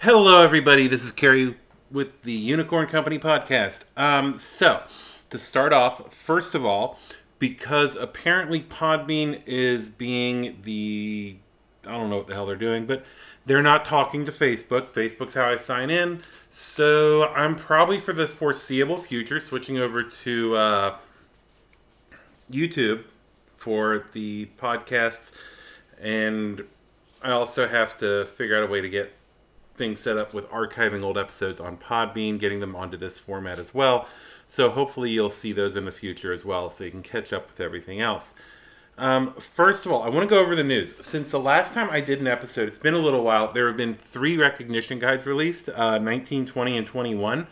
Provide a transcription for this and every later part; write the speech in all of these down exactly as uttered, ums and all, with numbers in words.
Hello, everybody. This is Carrie with the Unicorn Company podcast. Um, so, to start off, first of all, because apparently Podbean is being the I don't know what the hell they're doing, but they're not talking to Facebook. Facebook's how I sign in. So, I'm probably for the foreseeable future switching over to uh, YouTube for the podcasts, and I also have to figure out a way to get things set up with archiving old episodes on Podbean, getting them onto this format as well. So hopefully you'll see those in the future as well, so you can catch up with everything else. Um, first of all, I want to go over the news. Since the last time I did an episode, it's been a little while. There have been three recognition guides released, uh, nineteen, twenty, and twenty-one.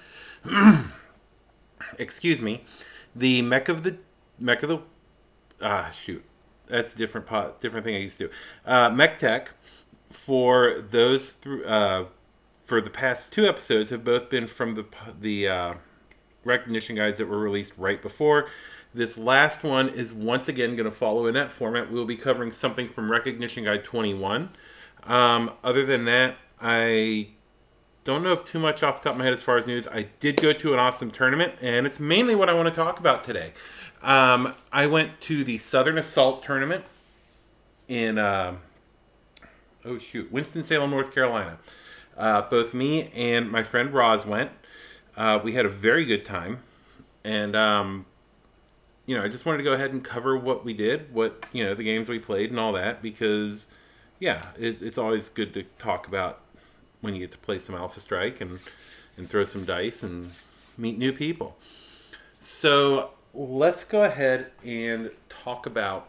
Excuse me. The Mech of the Mech of the ah shoot, that's a different pot, different thing I used to do. Uh, Mech Tech. For those th- uh, for the past two episodes have both been from the the uh, recognition guides that were released right before. This last one is once again going to follow in that format. We'll be covering something from Recognition Guide twenty-one. Um, other than that, I don't know if too much off the top of my head as far as news. I did go to an awesome tournament, and it's mainly what I want to talk about today. Um, I went to the Southern Assault tournament in... Uh, Oh, shoot. Winston-Salem, North Carolina. Uh, both me and my friend Roz went. Uh, we had a very good time. And, um, you know, I just wanted to go ahead and cover what we did, what, you know, the games we played and all that. Because, yeah, it, it's always good to talk about when you get to play some Alpha Strike and, and throw some dice and meet new people. So, let's go ahead and talk about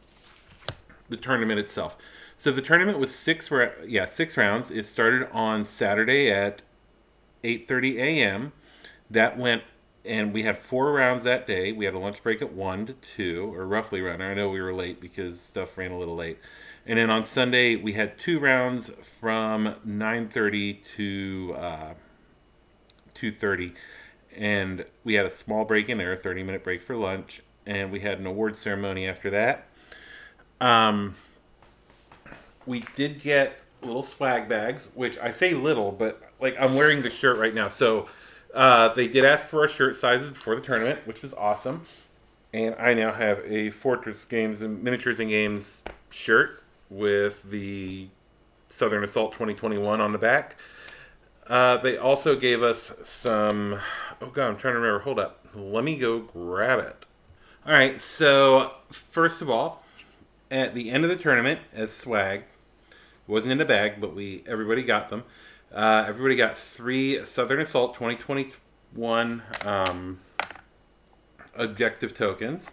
the tournament itself. So the tournament was six, yeah, six rounds. It started on Saturday at eight thirty a.m. That went, and we had four rounds that day. We had a lunch break at one to two, or roughly around there. I know we were late because stuff ran a little late. And then on Sunday, we had two rounds from nine thirty to uh, two thirty. And we had a small break in there, a thirty-minute break for lunch. And we had an award ceremony after that. Um... We did get little swag bags, which I say little, but like I'm wearing the shirt right now. So uh, they did ask for our shirt sizes before the tournament, which was awesome. And I now have a Fortress Games and Miniatures and Games shirt with the Southern Assault twenty twenty-one on the back. Uh, they also gave us some... Oh, God, I'm trying to remember. Hold up. Let me go grab it. All right, so first of all, at the end of the tournament, as swag... It wasn't in a bag, but we everybody got them. Uh, everybody got three Southern Assault twenty twenty-one um, objective tokens.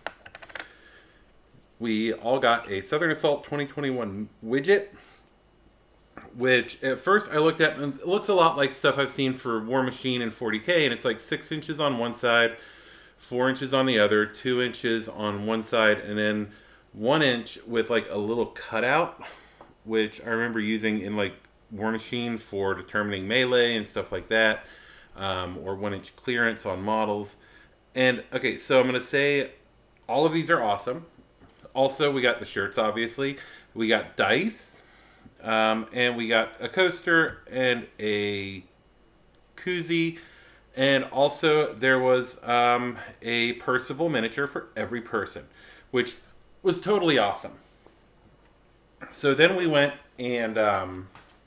We all got a Southern Assault twenty twenty-one widget, which at first I looked at, and it looks a lot like stuff I've seen for War Machine and forty K, and it's like six inches on one side, four inches on the other, two inches on one side, and then one inch with like a little cutout, which I remember using in like War Machine for determining melee and stuff like that, um, or one inch clearance on models. And okay, so I'm going to say all of these are awesome. Also, we got the shirts, obviously. We got dice, um, and we got a coaster and a koozie. And also there was um, a Percival miniature for every person, which was totally awesome. So then we went and, um,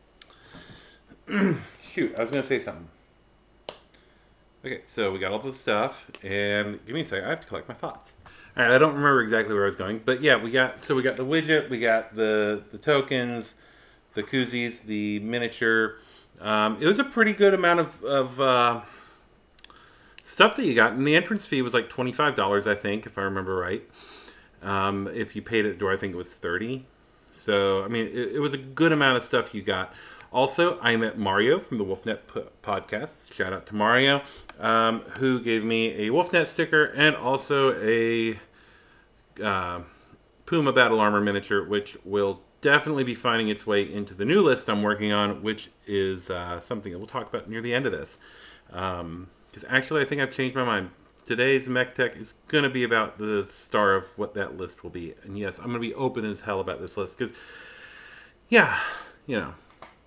shoot, I was going to say something. Okay, so we got all the stuff, and give me a second, I have to collect my thoughts. All right, I don't remember exactly where I was going, but yeah, we got, so we got the widget, we got the, the tokens, the koozies, the miniature. Um, it was a pretty good amount of, of uh, stuff that you got, and the entrance fee was like twenty-five dollars, I think, if I remember right. Um, if you paid at the door, I think it was thirty dollars. So, I mean, it, it was a good amount of stuff you got. Also, I met Mario from the WolfNet p- podcast. Shout out to Mario, um, who gave me a WolfNet sticker and also a uh, Puma Battle Armor miniature, which will definitely be finding its way into the new list I'm working on, which is uh, something that we'll talk about near the end of this. Because um, actually, I think I've changed my mind. Today's Mech Tech is going to be about the star of what that list will be. And yes, I'm going to be open as hell about this list because, yeah, you know.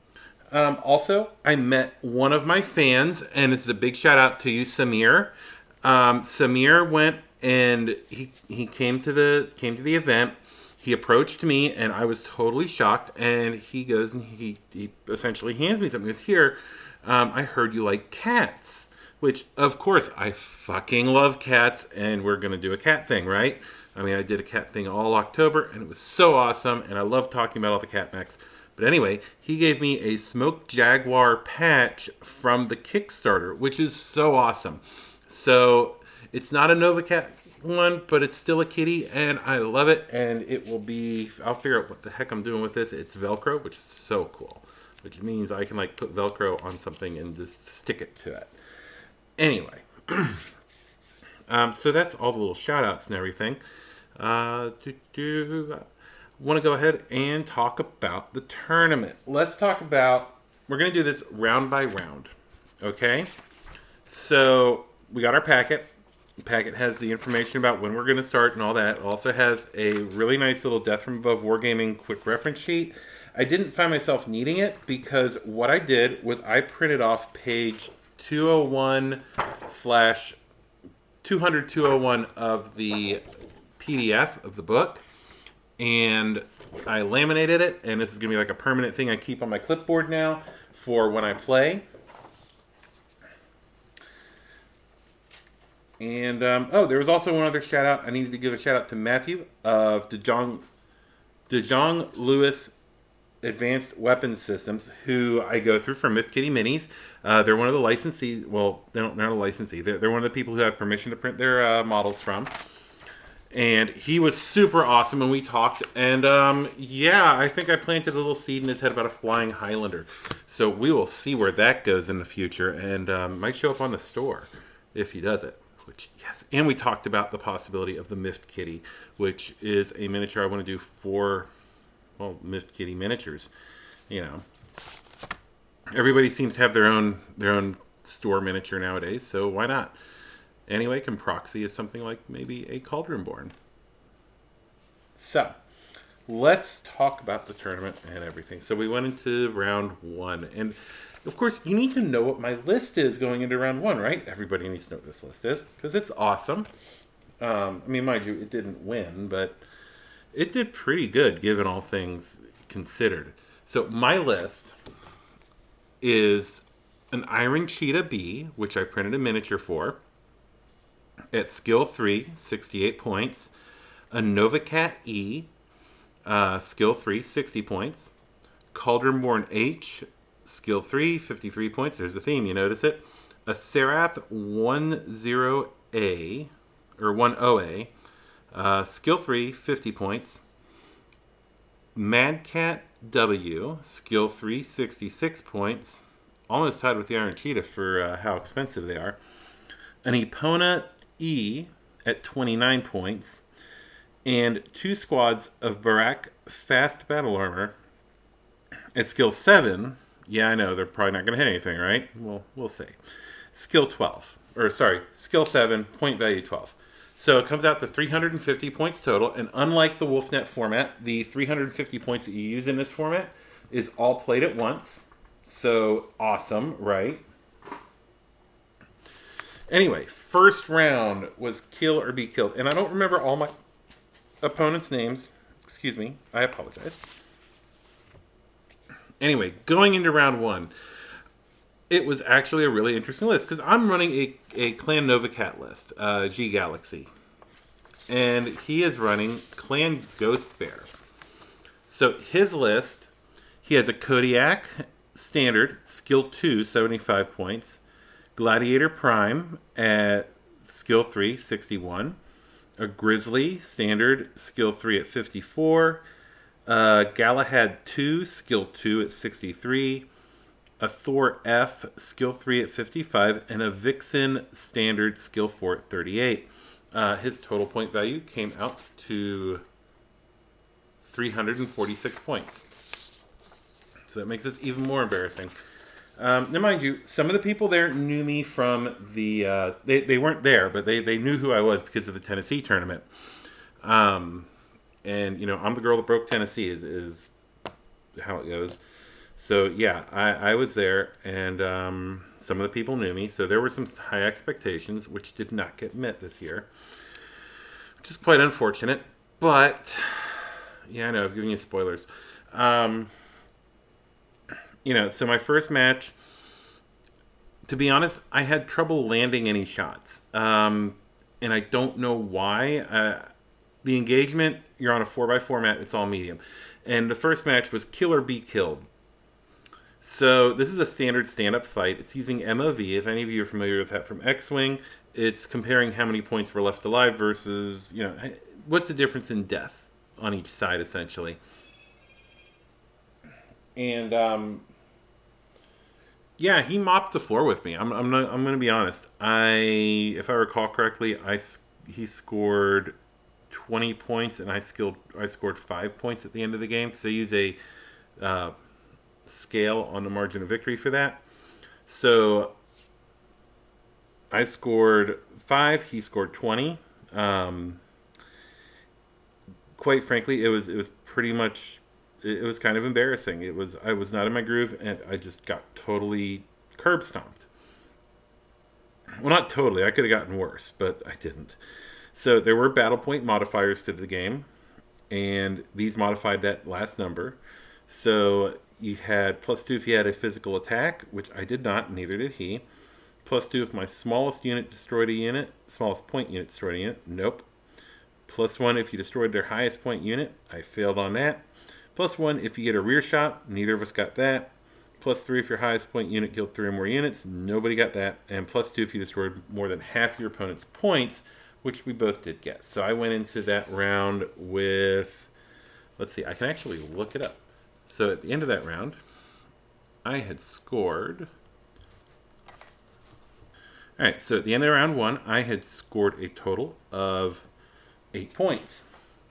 Um, also, I met one of my fans, and it's a big shout out to you, Samir. Um, Samir went and he he came to the came to the event. He approached me, and I was totally shocked. And he goes and he, he essentially hands me something. He goes, "Here, um, I heard you like cats," which of course I fucking love cats, and we're gonna do a cat thing, right? I mean, I did a cat thing all October, and it was so awesome, and I love talking about all the cat mechs. But anyway, he gave me a Smoked Jaguar patch from the Kickstarter, which is so awesome. So it's not a Nova Cat one, but it's still a kitty, and I love it. And it will be, I'll figure out what the heck I'm doing with this. It's Velcro, which is so cool, which means I can like put Velcro on something and just stick it to it. Anyway, um, so that's all the little shout outs and everything. Uh, do, do, want to go ahead and talk about the tournament. Let's talk about, we're going to do this round by round. Okay? So we got our packet. The packet has the information about when we're going to start and all that. It also has a really nice little Death from Above Wargaming quick reference sheet. I didn't find myself needing it because what I did was I printed off page two oh one slash two hundred, two oh one of the P D F of the book, and I laminated it, and this is going to be like a permanent thing I keep on my clipboard now for when I play. And, um, oh, there was also one other shout out. I needed to give a shout out to Matthew of DeJong, DeJong Lewis Advanced Weapons Systems, who I go through for Myth Kitty Minis. Uh, they're one of the licensees, well, they don't, they're not a licensee. They're, they're one of the people who have permission to print their uh, models from. And he was super awesome, and we talked. And, um, yeah, I think I planted a little seed in his head about a flying Highlander. So we will see where that goes in the future, and um, might show up on the store if he does it. Which, yes. And we talked about the possibility of the Myth Kitty, which is a miniature I want to do for, well, Myth Kitty miniatures. You know, everybody seems to have their own their own store miniature nowadays, so why not? Anyway, can proxy as something like maybe a Cauldron Born. So, let's talk about the tournament and everything. So we went into round one, and of course, you need to know what my list is going into round one, right? Everybody needs to know what this list is, because it's awesome. Um, I mean, mind you, it didn't win, but it did pretty good, given all things considered. So my list is an Iron Cheetah B, which I printed a miniature for, at skill three, sixty-eight points. A Nova Cat E, uh, skill three, sixty points. Cauldron Born H, skill three, fifty-three points. There's a theme, you notice it. A Seraph ten A, or ten A, uh, skill three, fifty points. Mad Cat W, skill three, sixty-six points. Almost tied with the Iron Cheetah for uh, how expensive they are. An Epona E at twenty-nine points. And two squads of Barak Fast Battle Armor at skill seven. Yeah, I know, they're probably not going to hit anything, right? Well, we'll see. Skill twelve. Or, sorry, skill seven, point value twelve. So it comes out to three hundred fifty points total. And unlike the Wolfnet format, the three hundred fifty points that you use in this format is all played at once. So, awesome, right? Anyway, first round was kill or be killed. And I don't remember all my opponents' names. Excuse me. I apologize. Anyway, going into round one, it was actually a really interesting list because I'm running a, a Clan Nova Cat list, uh, G Galaxy. And he is running Clan Ghost Bear. So his list, he has a Kodiak Standard, skill two, seventy-five points. Gladiator Prime at skill three, sixty-one. A Grizzly Standard, skill three at fifty-four. Uh, Galahad two, skill two at sixty-three. A Thor F, skill three at fifty-five. And a Vixen Standard, skill four at thirty-eight. Uh, his total point value came out to three hundred forty-six points. So that makes this even more embarrassing. Um, now, mind you, some of the people there knew me from the... Uh, they, they weren't there, but they, they knew who I was because of the Tennessee tournament. Um, and, you know, I'm the girl that broke Tennessee is, is how it goes. So yeah, I, I was there, and um, some of the people knew me. So there were some high expectations, which did not get met this year, which is quite unfortunate. But yeah, I know I've given you spoilers. Um, you know, so my first match, to be honest, I had trouble landing any shots, um, and I don't know why. Uh, the engagement, you're on a four by four mat, it's all medium, and the first match was kill or be killed. So this is a standard stand-up fight. It's using M O V. If any of you are familiar with that from X-Wing, it's comparing how many points were left alive versus, you know, what's the difference in death on each side, essentially. And um, yeah, he mopped the floor with me. I'm I'm not, I'm going to be honest. I, if I recall correctly, I he scored twenty points, and I skilled I scored five points at the end of the game because they use a uh, scale on the margin of victory for that. So I scored five. He scored twenty. Um, quite frankly, it was it was pretty much it was kind of embarrassing. It was I was not in my groove, and I just got totally curb stomped. Well, not totally. I could have gotten worse, but I didn't. So there were battle point modifiers to the game, and these modified that last number. So you had plus two if you had a physical attack, which I did not, neither did he. Plus two if my smallest unit destroyed a unit, smallest point unit destroyed a unit, nope. Plus one if you destroyed their highest point unit, I failed on that. Plus one if you get a rear shot, neither of us got that. Plus three if your highest point unit killed three or more units, nobody got that. And plus two if you destroyed more than half your opponent's points, which we both did get. So I went into that round with, let's see, I can actually look it up. So at the end of that round, I had scored. All right, so at the end of round one, I had scored a total of eight points.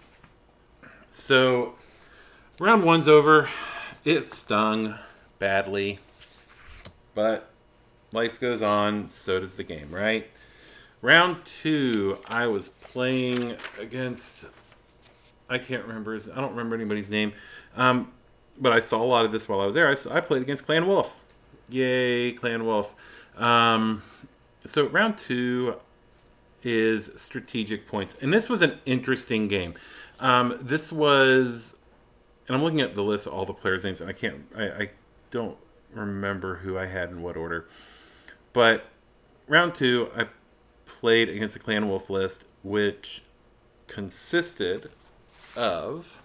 So round one's over. It stung badly, but life goes on. So does the game, right? Round two, I was playing against, I can't remember his, I don't remember anybody's name, um, but I saw a lot of this while I was there. I, I played against Clan Wolf. Yay, Clan Wolf. Um, so round two is strategic points, and this was an interesting game. Um, this was, and I'm looking at the list of all the players' names, and I can't, I, I don't remember who I had in what order. But round two, I played against the Clan Wolf list, which consisted of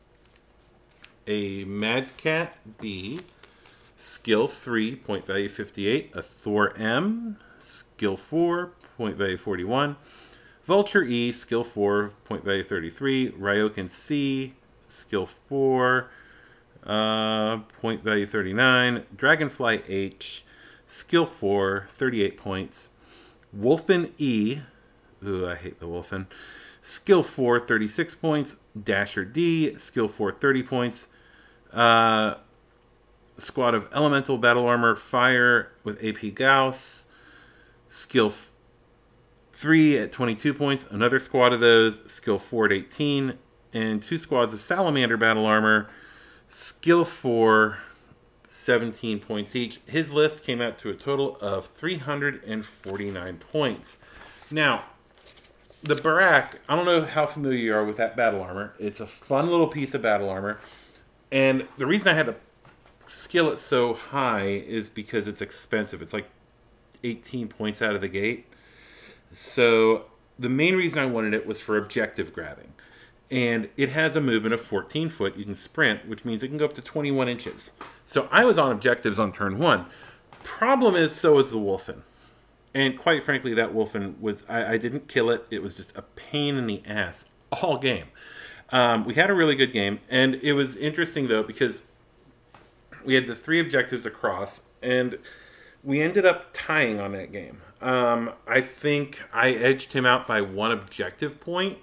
a Mad Cat B, skill three, point value fifty-eight, a Thor M, skill four, point value forty-one, Vulture E, skill four, point value thirty-three, Ryokan C, skill four, uh, point value thirty-nine, Dragonfly H, skill four, thirty-eight points, Wolfen E, ooh, I hate the Wolfen, skill four, thirty-six points, Dasher D, skill four, thirty points, uh, squad of Elemental Battle Armor Fire with A P Gauss, skill three at twenty-two points, another squad of those, skill four at eighteen, and two squads of Salamander Battle Armor, skill four, seventeen points each. His list came out to a total of three hundred forty-nine points. Now, the Barak, I don't know how familiar you are with that battle armor. It's a fun little piece of battle armor. And the reason I had to skill it so high is because it's expensive. It's like eighteen points out of the gate. So the main reason I wanted it was for objective grabbing. And it has a movement of fourteen foot. You can sprint, which means it can go up to twenty-one inches. So I was on objectives on turn one. Problem is, so is the Wolfen. And quite frankly, that Wolfen was, I, I didn't kill it. It was just a pain in the ass all game. Um, we had a really good game. And it was interesting, though, because we had the three objectives across. And we ended up tying on that game. Um, I think I edged him out by one objective point.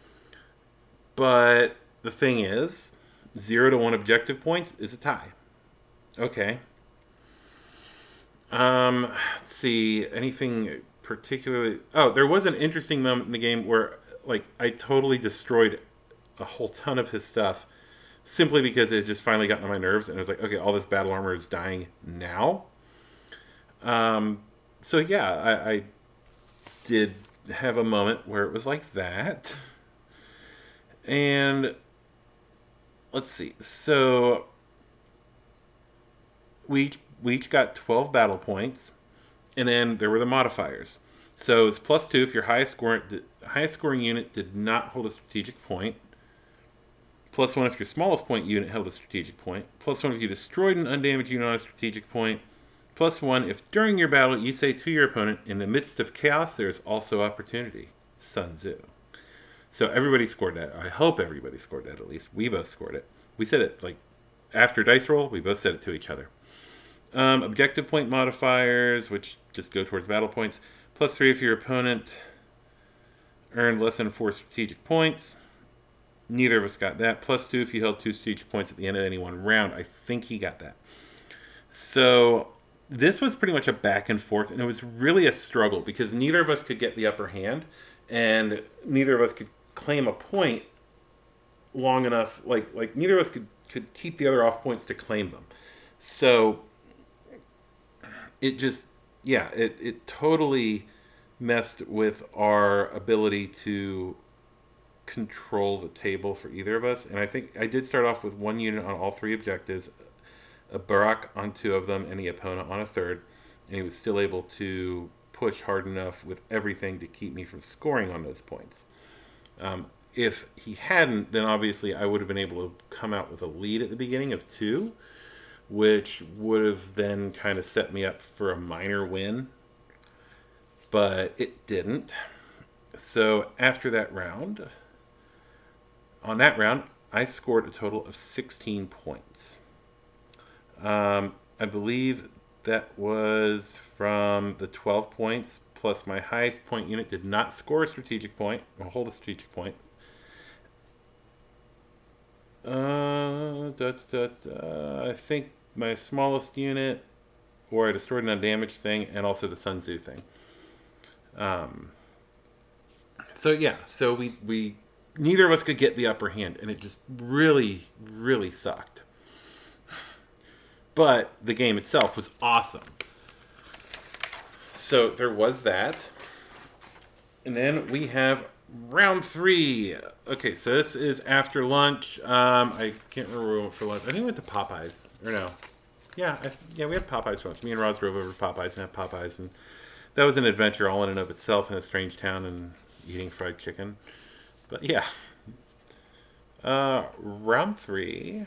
But the thing is, zero to one objective points is a tie. Okay. Um, let's see. Anything particularly... Oh, there was an interesting moment in the game where, like, I totally destroyed a whole ton of his stuff. simply because it just finally got on my nerves, and it was like, okay, all this battle armor is dying now. Um, so yeah, I, I did have a moment where it was like that. And let's see. So we we each got twelve battle points, and then there were the modifiers. So it's plus two if your highest scoring highest scoring unit did not hold a strategic point. Plus one if your smallest point unit held a strategic point. Plus one if you destroyed an undamaged unit on a strategic point. Plus one if during your battle you say to your opponent, in the midst of chaos there is also opportunity. Sun Tzu. So everybody scored that. I hope everybody scored that at least. We both scored it. We said it like after dice roll, we both said it to each other. Um, objective point modifiers, which just go towards battle points. Plus three if your opponent earned less than four strategic points. Neither of us got that. Plus two if you held two strategic points at the end of any one round. I think he got that. So this was pretty much a back and forth, and it was really a struggle because neither of us could get the upper hand, and neither of us could claim a point long enough. Like like neither of us could, could keep the other off points to claim them. So it just, yeah, it, it totally messed with our ability to control the table for either of us. And I think I did start off with one unit on all three objectives, a Barak on two of them, and the opponent on a third. And he was still able to push hard enough with everything to keep me from scoring on those points. Um, if he hadn't, then obviously I would have been able to come out with a lead at the beginning of two, which would have then kind of set me up for a minor win. But it didn't. So after that round, on that round, I scored a total of sixteen points. Um, I believe that was from the twelve points, plus my highest point unit did not score a strategic point, or hold a strategic point. Uh, da, da, da, I think my smallest unit, or I destroyed an undamaged thing, and also the Sun Tzu thing. Um, so yeah, so we, we, neither of us could get the upper hand, and it just really, really sucked. But the game itself was awesome. So there was that. And then we have round three. Okay, so this is after lunch. Um, I can't remember where we went for lunch. I think we went to Popeyes. Or no. Yeah, I, yeah, we had Popeyes for lunch. Me and Roz drove over to Popeyes and had Popeyes. And that was an adventure all in and of itself in a strange town and eating fried chicken. But yeah. Uh, round three.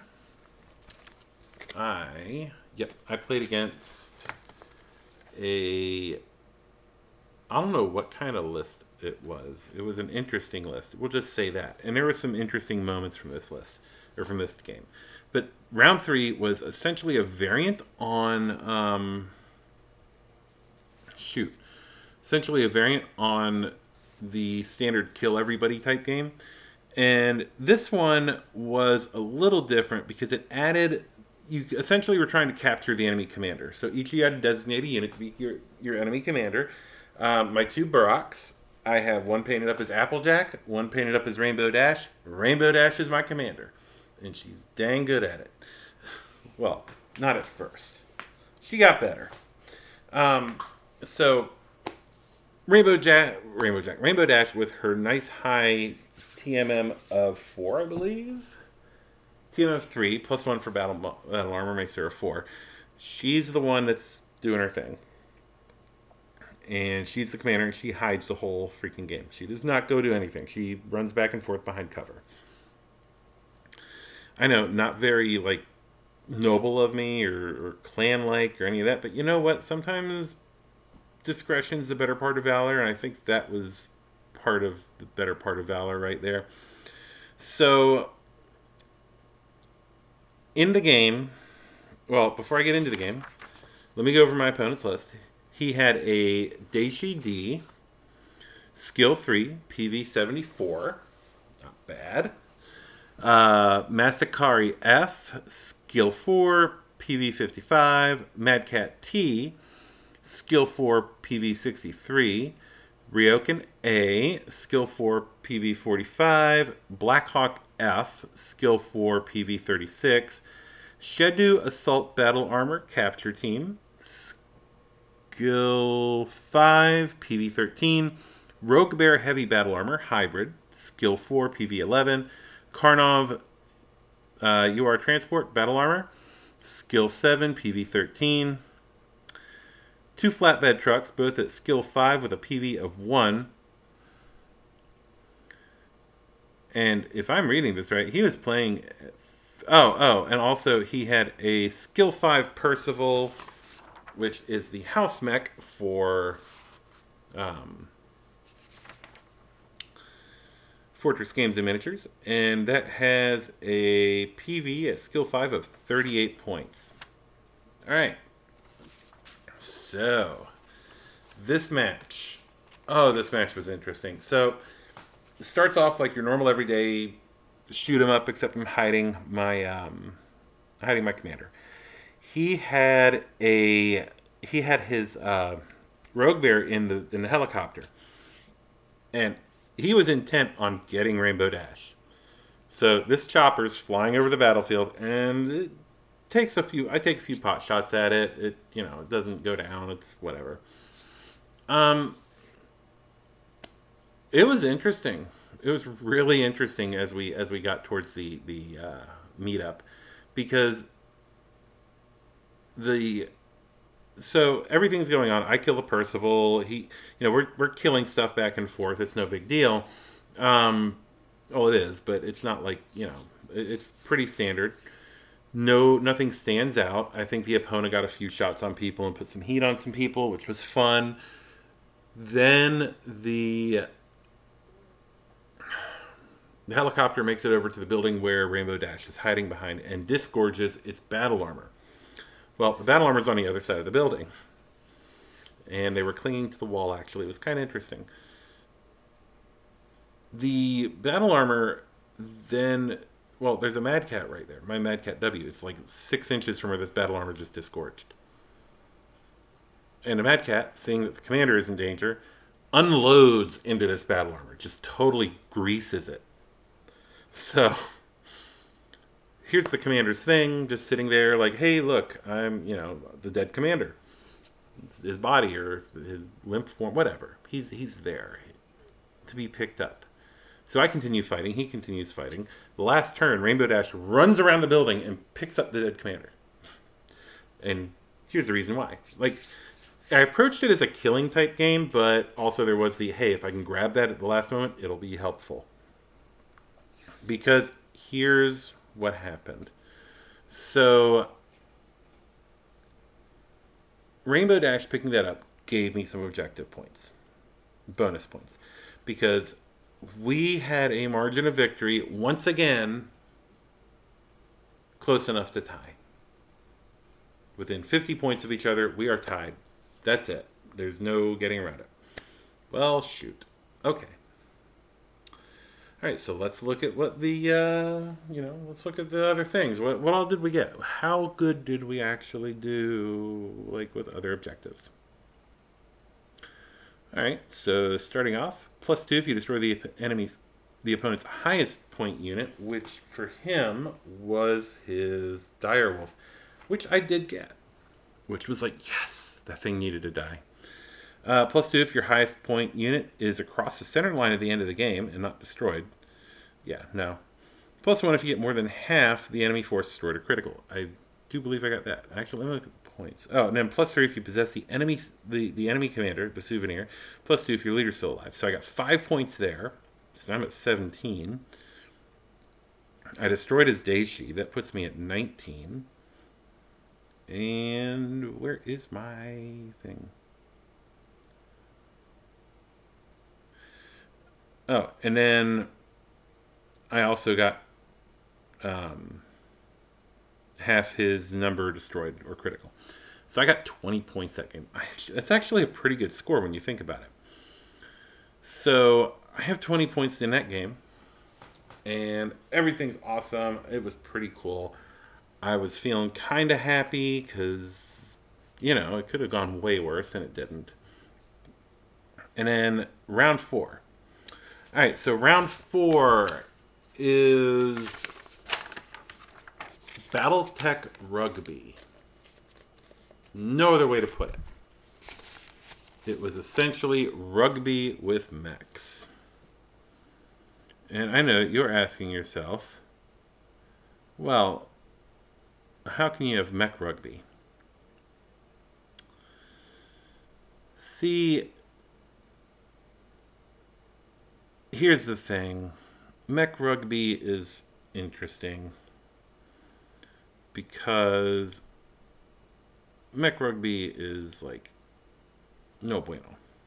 I, yep, I played against a, I don't know what kind of list it was. It was an interesting list. We'll just say that. And there were some interesting moments from this list, or from this game. But round three was essentially a variant on, um, shoot, essentially a variant on the standard kill everybody type game. And this one was a little different because it added, you essentially were trying to capture the enemy commander. So each of you had a designated unit to be your, your enemy commander. Um, my two Baraks, I have one painted up as Applejack, one painted up as Rainbow Dash. Rainbow Dash is my commander, and she's dang good at it. Well, not at first. She got better. Um, so Rainbow Jack, Rainbow Jack, Rainbow Dash with her nice high T M M of four, I believe. T M M of three, plus one for battle, battle armor makes her a four. She's the one that's doing her thing. And she's the commander, and she hides the whole freaking game. She does not go do anything. She runs back and forth behind cover. I know, not very, like, noble of me or, or clan-like or any of that, but you know what? Sometimes discretion's the better part of valor, and I think that was part of the better part of valor right there. So in the game, well, before I get into the game, let me go over my opponent's list. He had a Daishi D, skill three, P V seventy-four, not bad. Uh, Masakari F, skill four, P V fifty-five. Madcat T, skill four, P V sixty-three. Ryokan A, skill four, P V forty-five. Blackhawk F, skill four, P V thirty-six. Shedu Assault Battle Armor Capture Team, skill five, P V thirteen. Rogue Bear Heavy Battle Armor Hybrid, skill four, P V eleven. Karnov uh, U R Transport Battle Armor, skill seven, P V thirteen. Two flatbed trucks, both at skill five with a P V of one. And if I'm reading this right, he was playing... Oh, oh, and also he had a skill five Percival, which is the house mech for um, Fortress Games and Miniatures. And that has a P V at skill five of thirty-eight points. All right. So, this match. Oh, this match was interesting. So, it starts off like your normal everyday shoot 'em up, except I'm hiding my um, hiding my commander. He had a he had his uh, Rogue Bear in the in the helicopter, and he was intent on getting Rainbow Dash. So this chopper's flying over the battlefield, and it takes a few. I take a few pot shots at it. It you know it doesn't go down. It's whatever. Um, it was interesting. It was really interesting as we as we got towards the the uh, meetup, because the so everything's going on. I kill the Percival. He, you know, we're we're killing stuff back and forth. It's no big deal. Um, well, it is, but it's not like you know, it, it's pretty standard. No, nothing stands out. I think the opponent got a few shots on people and put some heat on some people, which was fun. Then the The helicopter makes it over to the building where Rainbow Dash is hiding behind and disgorges its battle armor. Well, the battle armor is on the other side of the building. And they were clinging to the wall, actually. It was kind of interesting. The battle armor then... Well, there's a Mad Cat right there. My Mad Cat W. It's like six inches from where this battle armor just disgorged. And the Mad Cat, seeing that the commander is in danger, unloads into this battle armor. Just totally greases it. So, here's the commander's thing, just sitting there like, hey, look, I'm, you know, the dead commander. His body or his limp form, whatever. He's he's there to be picked up. So I continue fighting, he continues fighting. The last turn, Rainbow Dash runs around the building and picks up the dead commander. And here's the reason why. Like, I approached it as a killing type game, but also there was the, hey, if I can grab that at the last moment, it'll be helpful. Because here's what happened. So, Rainbow Dash picking that up gave me some objective points. Bonus points. Because we had a margin of victory, once again, close enough to tie. Within fifty points of each other, we are tied. That's it. There's no getting around it. Well, shoot. Okay. All right, so let's look at what the, uh, you know, let's look at the other things. What, what all did we get? How good did we actually do, like, with other objectives? All right, so starting off, plus two if you destroy the enemy's, the opponent's highest point unit, which for him was his Direwolf, which I did get, which was like, yes, that thing needed to die. Uh, plus two if your highest point unit is across the center line at the end of the game and not destroyed. Yeah, no. Plus one if you get more than half the enemy force destroyed or critical. I do believe I got that. Actually, let me look at the points. Oh, and then plus three if you possess the enemy, the, the enemy commander, the souvenir. Plus two if your leader's still alive. So I got five points there. So I'm at seventeen. I destroyed his Daishi. That puts me at nineteen. And where is my thing? Oh, and then I also got um, half his number destroyed or critical. So I got twenty points that game. That's actually a pretty good score when you think about it. So I have twenty points in that game. And everything's awesome. It was pretty cool. I was feeling kind of happy because, you know, it could have gone way worse and it didn't. And then round four. All right, so round four is Battletech Rugby. No other way to put it. It was essentially rugby with mechs. And I know you're asking yourself, well, how can you have mech rugby? See, here's the thing. Mech rugby is interesting because mech rugby is like no bueno.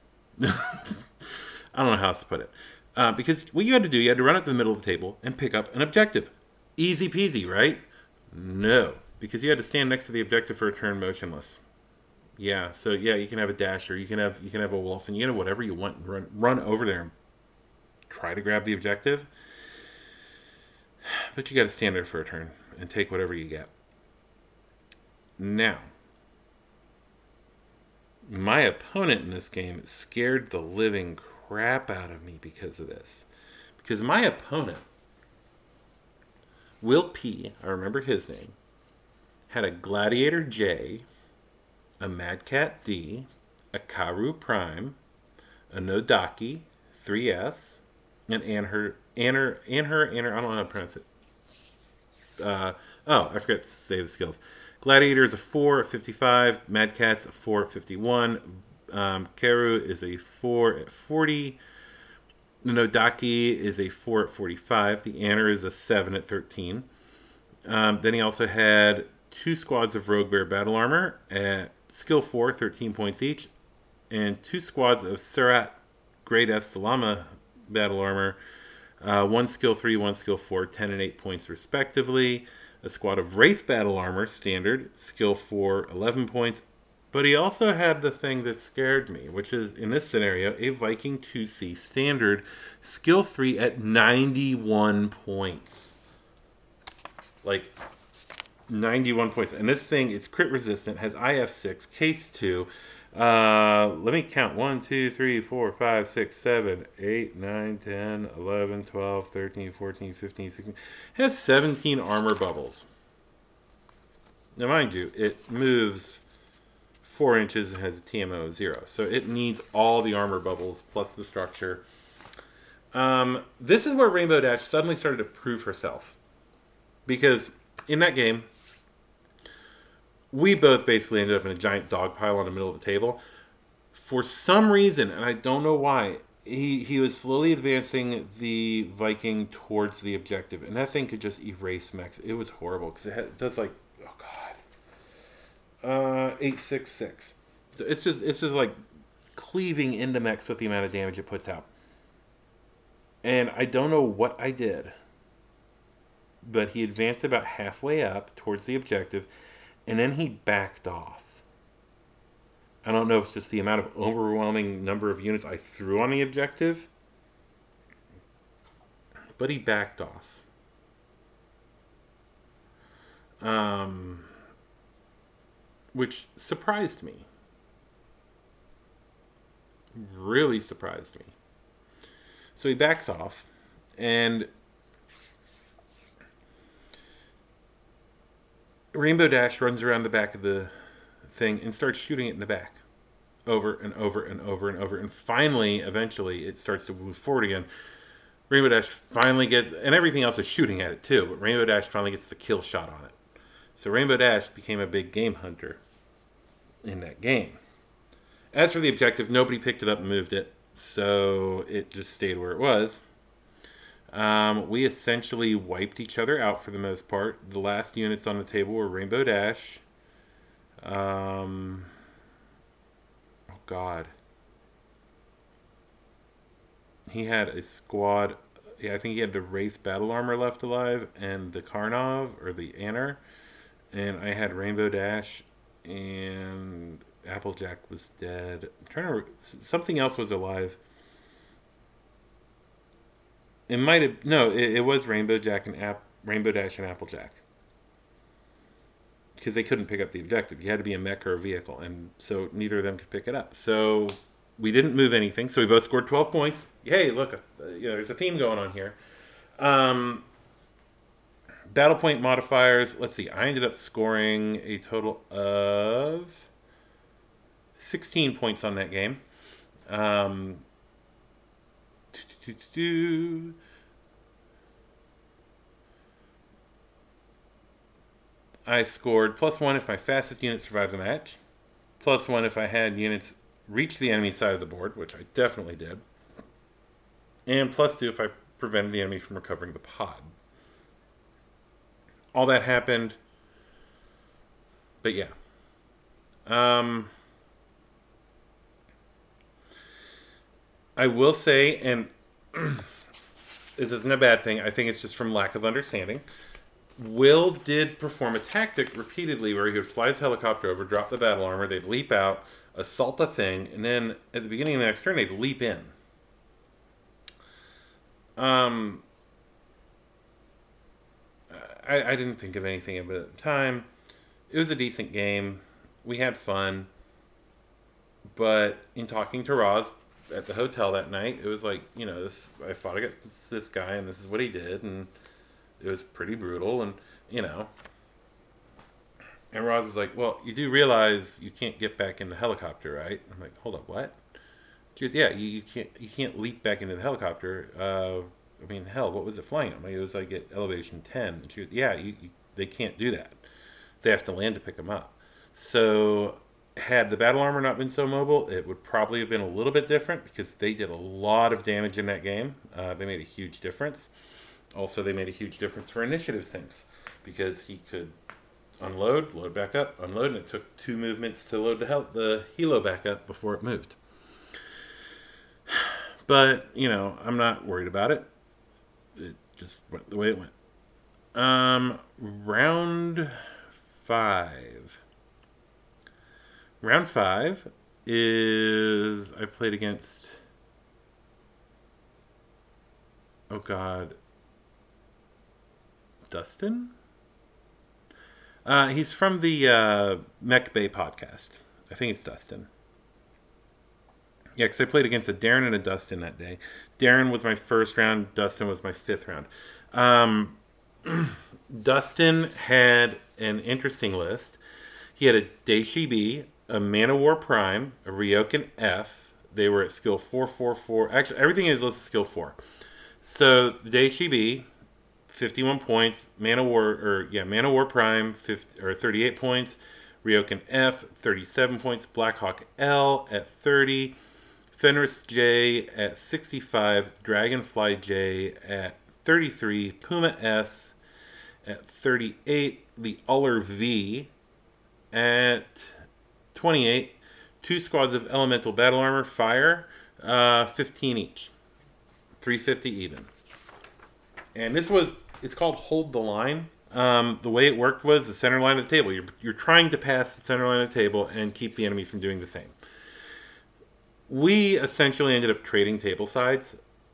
I don't know how else to put it. Uh, because what you had to do, you had to run up to the middle of the table and pick up an objective. Easy peasy, right? No. Because you had to stand next to the objective for a turn motionless. Yeah, so yeah, you can have a dasher, you can have you can have a wolf, and you can have whatever you want. Run run over there and try to grab the objective. But you got to stand there for a turn and take whatever you get. Now, my opponent in this game scared the living crap out of me because of this. Because my opponent, Will P, I remember his name, had a Gladiator J, a Mad Cat D, a Karu Prime, a Nodaki three S, and Anher, Anher, Anher, Anher, I don't know how to pronounce it. Uh, oh, I forgot to say the skills. Gladiator is a four at fifty-five, Mad Cat's a four at fifty-one, um, Karu is a four at forty, the Nodaki is a four at forty-five, the Anner is a seven at thirteen. Um, then he also had two squads of Rogue Bear Battle Armor at skill four, thirteen points each, and two squads of Surat Great F Salama Battle Armor, uh, one skill three, one skill four, ten and eight points respectively. A squad of Wraith Battle Armor, standard, skill four, eleven points. But he also had the thing that scared me, which is, in this scenario, a Viking two C standard, skill three at ninety-one points. Like, ninety-one points. And this thing, it's crit resistant, has I F six, case two. Uh, let me count. one, two, three, four, five, six, seven, eight, nine, ten, eleven, twelve, thirteen, fourteen, fifteen, sixteen. It has seventeen armor bubbles. Now, mind you, it moves four inches and has a T M O of zero. So it needs all the armor bubbles plus the structure. Um, this is where Rainbow Dash suddenly started to prove herself. Because in that game, we both basically ended up in a giant dog pile on the middle of the table. For some reason, and I don't know why, he, he was slowly advancing the Viking towards the objective. And that thing could just erase mechs. It was horrible because it, it does like, oh god, uh, eight six six. So it's just, it's just like cleaving into mechs with the amount of damage it puts out. And I don't know what I did, but he advanced about halfway up towards the objective, and then he backed off. I don't know if it's just the amount of overwhelming number of units I threw on the objective, but he backed off. Um, which surprised me. Really surprised me. So he backs off, and Rainbow Dash runs around the back of the thing and starts shooting it in the back. Over and over and over and over. And finally, eventually, it starts to move forward again. Rainbow Dash finally gets... And everything else is shooting at it, too. But Rainbow Dash finally gets the kill shot on it. So Rainbow Dash became a big game hunter in that game. As for the objective, nobody picked it up and moved it. So it just stayed where it was. Um, we essentially wiped each other out for the most part. The last units on the table were Rainbow Dash. Um, oh, God. He had a squad. Yeah, I think he had the Wraith Battle Armor left alive and the Karnov, or the Anner. And I had Rainbow Dash, and Applejack was dead. I'm trying to... Re- something else was alive. It might have... No, it, it was Rainbow Jack and App, Rainbow Dash and Applejack. Because they couldn't pick up the objective. You had to be a mech or a vehicle. And so neither of them could pick it up. So we didn't move anything, so we both scored twelve points. Hey, look, uh, you know, there's a theme going on here. Um, battle point modifiers. Let's see. I ended up scoring a total of sixteen points on that game. Um, I scored plus one if my fastest unit survived the match, plus one if I had units reach the enemy side of the board, which I definitely did, and plus two if I prevented the enemy from recovering the pod. All that happened, but yeah. Um, I will say, and this isn't a bad thing, I think it's just from lack of understanding. Will did perform a tactic repeatedly where he would fly his helicopter over, drop the battle armor, they'd leap out, assault a thing, and then at the beginning of the next turn, they'd leap in. Um, I, I didn't think of anything of it at the time. It was a decent game. We had fun. But in talking to Roz at the hotel that night, it was like, you know, this I fought against this, this guy, and this is what he did, and it was pretty brutal, and, you know. And Roz is like, well, you do realize you can't get back in the helicopter, right? I'm like, hold up, what? She goes, yeah, you, you can't you can't leap back into the helicopter. Uh, I mean, hell, what was it flying at? It was like at elevation ten. And she goes, yeah, you, you, they can't do that. They have to land to pick them up. So had the battle armor not been so mobile, it would probably have been a little bit different because they did a lot of damage in that game. Uh, they made a huge difference. Also, they made a huge difference for initiative sinks because he could unload, load back up, unload, and it took two movements to load the hel- the helo back up before it moved. But, you know, I'm not worried about it. It just went the way it went. Um, round five. Round five is I played against. Oh God. Dustin? Uh, he's from the uh, Mech Bay podcast. I think it's Dustin. Yeah, because I played against a Darren and a Dustin that day. Darren was my first round. Dustin was my fifth round. Um, Dustin had an interesting list. He had a Daishi B, a Manowar Prime, a Ryokan F. They were at skill four four four. Actually, everything in his list is skill four. So, the Daishi B, fifty-one points. Manowar, or yeah, Manowar Prime, fifty, or thirty-eight points. Ryokan F, thirty-seven points. Blackhawk L at thirty. Fenris J at sixty-five, Dragonfly J at thirty-three, Puma S at thirty-eight, the Uller V at twenty-eight, two squads of Elemental Battle Armor, Fire, uh, fifteen each, three fifty even. And this was, it's called Hold the Line. Um, the way it worked was the center line of the table. You're, you're trying to pass the center line of the table and keep the enemy from doing the same. We essentially ended up trading table sides.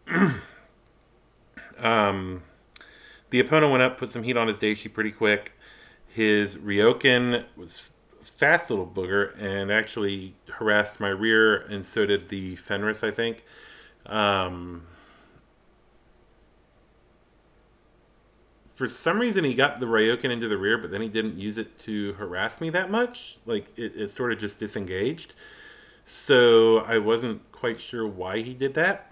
um, the opponent went up, put some heat on his Daishi pretty quick. His Ryokan was a fast little booger and actually harassed my rear, and so did the Fenris, I think. Um, for some reason, he got the Ryokan into the rear, but then he didn't use it to harass me that much. Like, it, it sort of just disengaged. So I wasn't quite sure why he did that.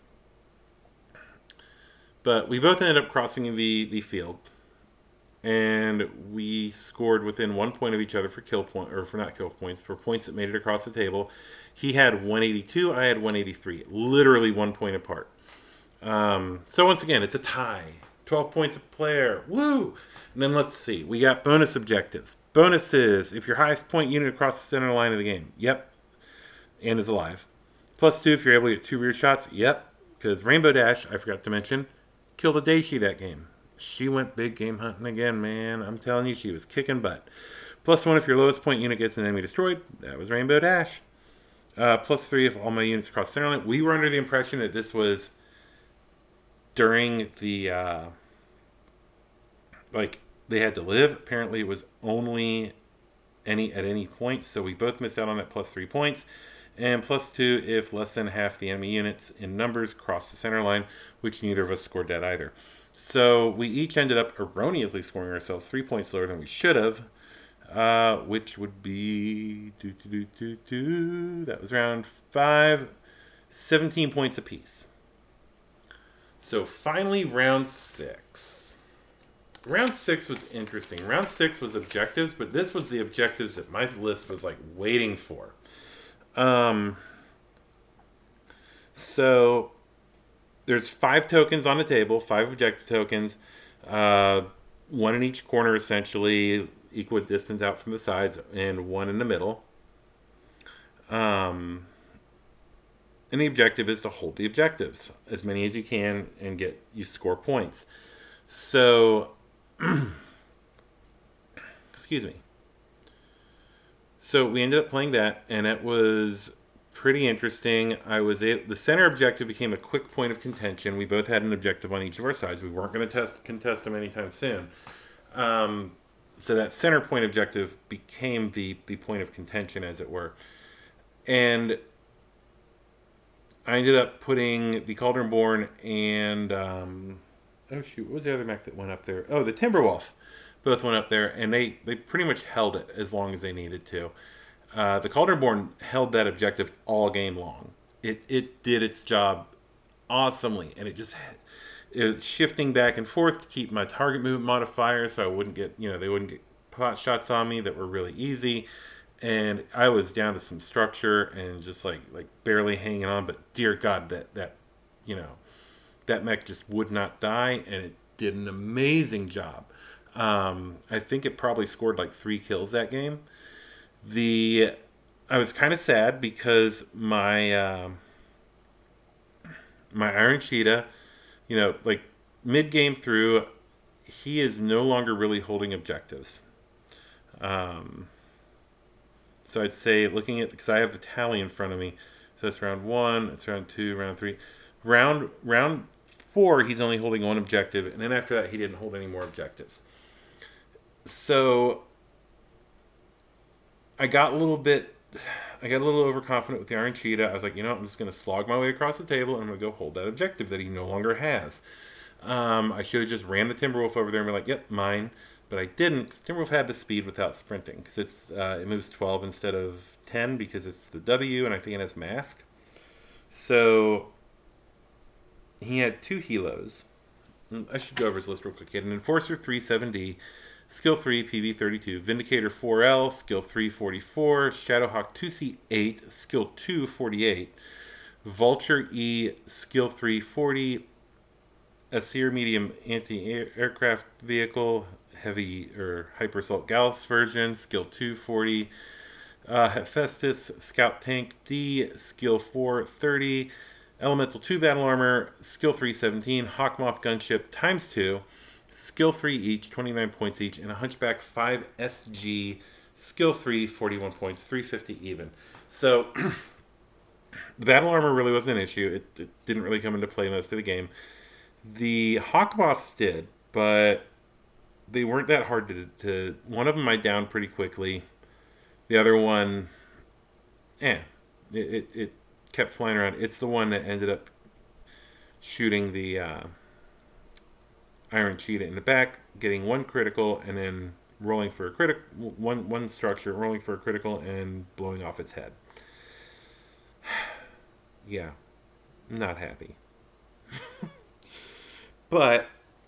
But we both ended up crossing the, the field. And we scored within one point of each other for kill point, or for not kill points, for points that made it across the table. He had one eighty-two, I had one eighty-three. Literally one point apart. Um, so once again, it's a tie. twelve points a player. Woo! And then let's see. We got bonus objectives. Bonuses. If your highest point unit across the center line of the game. Yep. And is alive. Plus two if you're able to get two rear shots. Yep. Because Rainbow Dash, I forgot to mention, killed a Daishi that game. She went big game hunting again, man. I'm telling you, she was kicking butt. Plus one if your lowest point unit gets an enemy destroyed. That was Rainbow Dash. Uh, plus three if all my units cross center line. We were under the impression that this was during the, uh, like, they had to live. Apparently it was only any at any point. So we both missed out on that plus three points. and plus two if less than half the enemy units in numbers cross the center line, which neither of us scored that either. So we each ended up erroneously scoring ourselves three points lower than we should have, uh, which would be doo, doo, doo, doo, doo. That was round five, seventeen points apiece. So finally, round six. Round six was interesting. Round six was objectives, but this was the objectives that my list was like waiting for. Um, so there's five tokens on the table, five objective tokens, uh, one in each corner essentially, equidistant out from the sides, and one in the middle. Um, and the objective is to hold the objectives, as many as you can, and get you score points. So, excuse me. So we ended up playing that, and it was pretty interesting. I was able, the center objective became a quick point of contention. We both had an objective on each of our sides. We weren't going to test contest them anytime soon. Um, so that center point objective became the the point of contention, as it were. And I ended up putting the Cauldronborn and um, oh shoot, what was the other mech that went up there? Oh, the Timberwolf. Both went up there, and they, they pretty much held it as long as they needed to. Uh, the Cauldronborn held that objective all game long. It it did its job awesomely, and it just it was shifting back and forth to keep my target movement modifier, so I wouldn't get you know they wouldn't get pot shots on me that were really easy. And I was down to some structure and just like like barely hanging on. But dear God, that that you know that mech just would not die, and it did an amazing job. Um, I think it probably scored like three kills that game. The I was kind of sad because my uh, my Iron Cheetah, you know, like mid game through, he is no longer really holding objectives. Um, so I'd say looking at because I have the tally in front of me, so it's round one, it's round two, round three, round round four. He's only holding one objective, and then after that, he didn't hold any more objectives. So I got a little bit, I got a little overconfident with the Iron Cheetah. I was like, you know, I'm just going to slog my way across the table and I'm going to go hold that objective that he no longer has. Um, I should have just ran the Timberwolf over there and be like, yep, mine. But I didn't, because Timberwolf had the speed without sprinting, because it's uh, it moves twelve instead of ten because it's the W, and I think it has Mask. So he had two helos. I should go over his list real quick. He had an Enforcer three seven D, Skill three, P V thirty-two, Vindicator four L, Skill three forty-four, Shadowhawk two C eight, Skill two forty-eight, Vulture E, Skill three forty, a Seer Medium Anti-Aircraft Vehicle, Heavy or Hyper Assault Gauss version, Skill two forty, uh, Hephaestus Scout Tank D, Skill four thirty, Elemental two Battle Armor, Skill three seventeen, Hawkmoth Gunship times two, Skill three each, twenty-nine points each, and a Hunchback five S G, Skill three, forty-one points, three fifty even. So, the Battle Armor really wasn't an issue. It, it didn't really come into play most of the game. The Hawkmoths did, but they weren't that hard to, to... One of them I downed pretty quickly. The other one, eh. It, it, it kept flying around. It's the one that ended up shooting the... Uh, Iron Cheetah in the back, getting one critical, and then rolling for a critical, one one structure, rolling for a critical, and blowing off its head. Yeah, not happy. But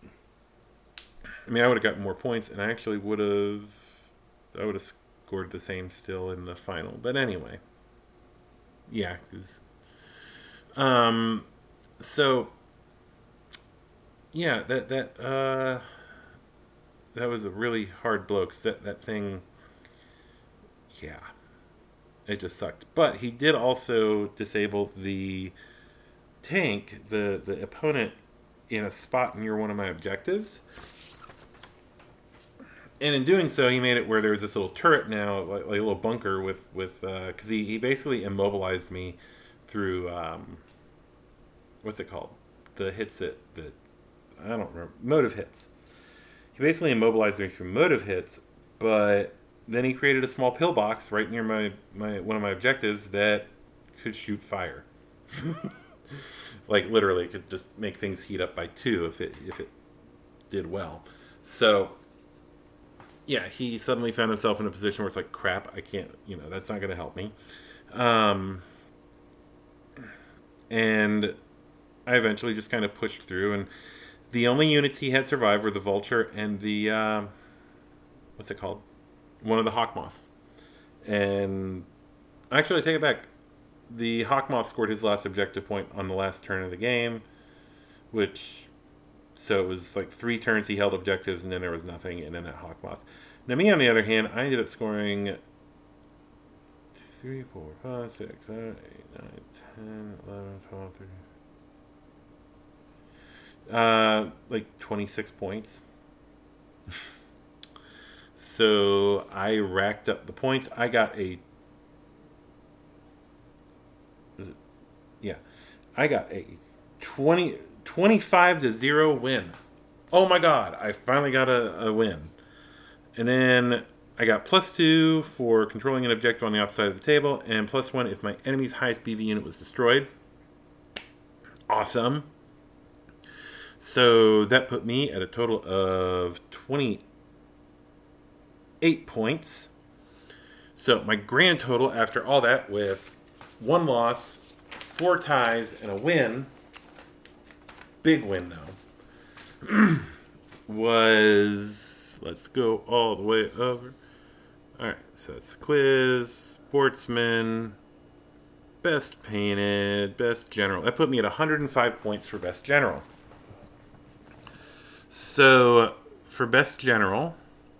I mean, I would have gotten more points, and I actually would have, I would have scored the same still in the final. But anyway, yeah, because, um, so. Yeah, that that uh, that was a really hard blow because that, that thing, yeah, it just sucked. But he did also disable the tank, the the opponent, in a spot near one of my objectives. And in doing so, he made it where there was this little turret now, like, like a little bunker with with because uh, he he basically immobilized me through um, what's it called, the hits that that. I don't remember. Motive hits. He basically immobilized me through motive hits, but then he created a small pillbox right near my, my one of my objectives that could shoot fire. Like literally, it could just make things heat up by two if it if it did well. So yeah, he suddenly found himself in a position where it's like, crap, I can't, you know, that's not going to help me. Um, and I eventually just kind of pushed through, and the only units he had survived were the Vulture and the, uh, what's it called? One of the Hawk Moths. And actually, I take it back. The Hawk Moth scored his last objective point on the last turn of the game, which, so it was like three turns he held objectives, and then there was nothing, and then that Hawk Moth. Now, me, on the other hand, I ended up scoring three, four, five, six, seven, eight, nine, ten, eleven, twelve, thirteen. Uh, like twenty-six points. So I racked up the points. I got a. Yeah. I got a twenty, twenty-five to zero win. Oh my god. I finally got a, a win. And then I got plus two for controlling an objective on the opposite side of the table, and plus one if my enemy's highest B V unit was destroyed. Awesome. So that put me at a total of twenty-eight points. So my grand total after all that, with one loss, four ties, and a win, big win though, was, let's go all the way over. Alright, so it's quiz, sportsman, best painted, best general. That put me at one hundred five points for best general. So, for best general...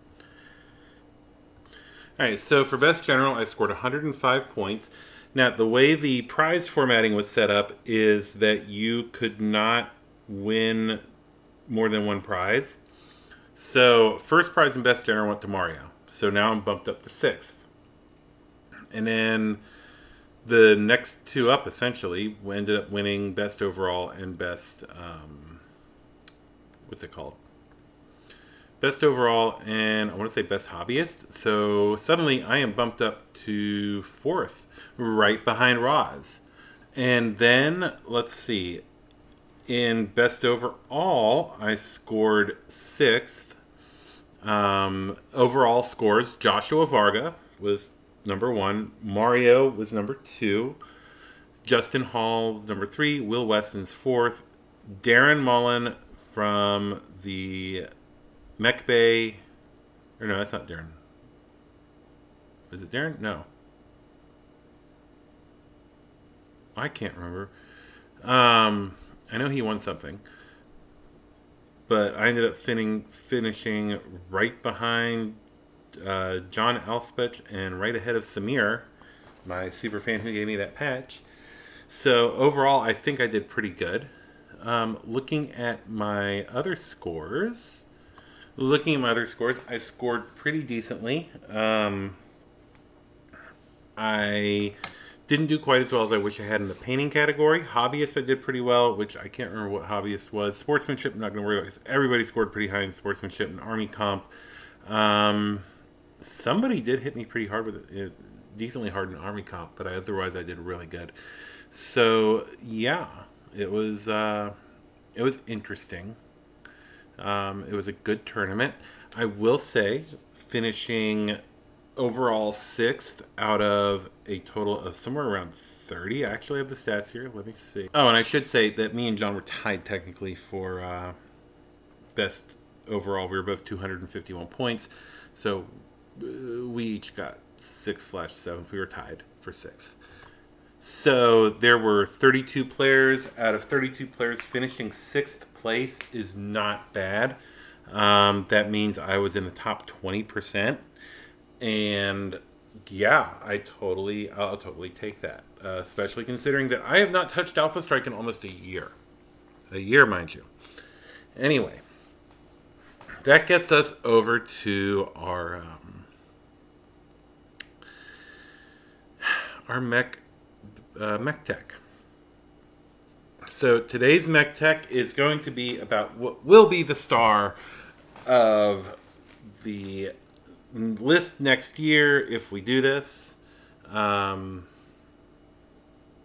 Alright, so for best general, I scored one hundred five points. Now, the way the prize formatting was set up is that you could not win more than one prize. So, first prize in best general went to Mario. So now I'm bumped up to sixth. And then the next two up, essentially, ended up winning best overall and best... Um, what's it called? Best overall and I want to say best hobbyist. So suddenly I am bumped up to fourth, right behind Roz. And then, let's see, in best overall, I scored sixth. Um, overall scores, Joshua Varga was number one. Mario was number two. Justin Hall was number three. Will Weston's fourth. Darren Mullen from the Mech Bay, or no, that's not Darren. Is it Darren? No. I can't remember. Um, I know he won something. But I ended up finning, finishing right behind uh, John Alspech and right ahead of Samir, my super fan who gave me that patch. So overall, I think I did pretty good. Um, looking at my other scores, looking at my other scores, I scored pretty decently. Um, I didn't do quite as well as I wish I had in the painting category. Hobbyist, I did pretty well, which I can't remember what hobbyist was. Sportsmanship, I'm not going to worry about, because everybody scored pretty high in sportsmanship and army comp. Um, somebody did hit me pretty hard with it, it decently hard in army comp, but I, otherwise I did really good. So yeah. It was uh, it was interesting. Um, it was a good tournament. I will say, finishing overall sixth out of a total of somewhere around thirty. I actually have the stats here. Let me see. Oh, and I should say that me and John were tied technically for uh, best overall. We were both two hundred fifty-one points. So uh, we each got sixth slash seventh. We were tied for sixth. So there were thirty-two players. Out of thirty-two players, finishing sixth place is not bad. Um, that means I was in the top twenty percent. And yeah, I totally, I'll totally take that. Uh, especially considering that I have not touched Alpha Strike in almost a year. A year, mind you. Anyway, that gets us over to our um, our mech. Uh, mech tech. So today's mech tech is going to be about what will be the star of the list next year if we do this. Um,